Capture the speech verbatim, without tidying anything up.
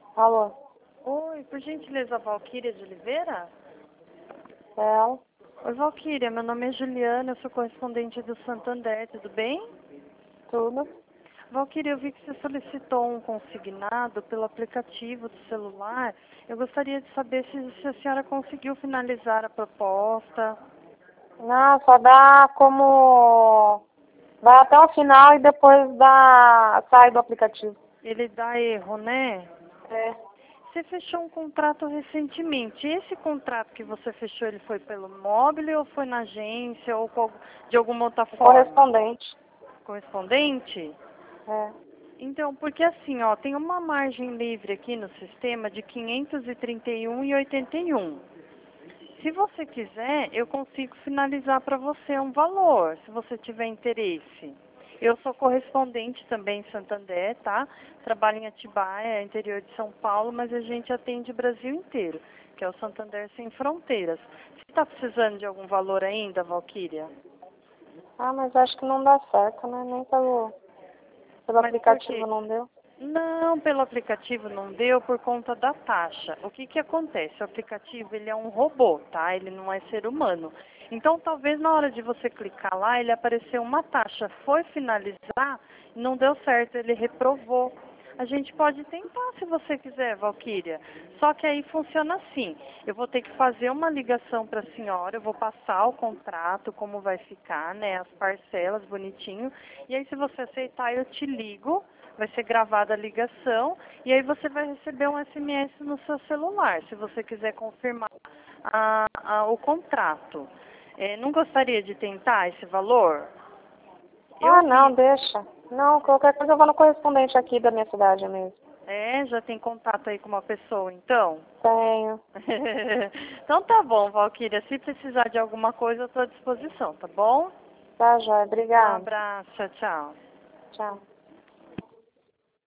Alô? Oi, por gentileza, Valquíria de Oliveira? É ela? Oi, Valquíria, meu nome é Juliana, eu sou correspondente do Santander, tudo bem? Tudo? Valquíria, eu vi que você solicitou um consignado pelo aplicativo do celular. Eu gostaria de saber se, se a senhora conseguiu finalizar a proposta. Não, só dá como... Vai até o final e depois dá... sai do aplicativo. Ele dá erro, né? É. Você fechou um contrato recentemente. Esse contrato que você fechou, ele foi pelo móvel ou foi na agência ou com- de alguma outra forma? Correspondente. Correspondente? É. Então, porque assim, ó, tem uma margem livre aqui no sistema de quinhentos e trinta e um reais e oitenta e um. Se você quiser, eu consigo finalizar para você um valor, se você tiver interesse. Eu sou correspondente também em Santander, tá? Trabalho em Atibaia, interior de São Paulo, mas a gente atende o Brasil inteiro, que é o Santander Sem Fronteiras. Você está precisando de algum valor ainda, Valquíria? Ah, mas acho que não dá certo, né? Nem pelo, pelo Mas por aplicativo quê? não deu. Não, pelo aplicativo não deu por conta da taxa. O que que acontece? O aplicativo, ele é um robô, tá? Ele não é ser humano. Então, talvez na hora de você clicar lá, ele apareceu uma taxa. Foi finalizar, não deu certo, ele reprovou. A gente pode tentar se você quiser, Valquíria. Só que aí funciona assim. Eu vou ter que fazer uma ligação para a senhora, eu vou passar o contrato, como vai ficar, né? As parcelas, bonitinho. E aí, se você aceitar, eu te ligo. Vai ser gravada a ligação e aí você vai receber um S M S no seu celular, se você quiser confirmar a, a, o contrato. É, não gostaria de tentar esse valor? Ah, Eu não, vi. deixa. Não, qualquer coisa eu vou no correspondente aqui da minha cidade mesmo. É, já tem contato aí com uma pessoa, então? Tenho. Então tá bom, Valquíria. Se precisar de alguma coisa, eu estou à disposição, tá bom? Tá, joia. Um Obrigada. abraço, tchau, tchau. Tchau.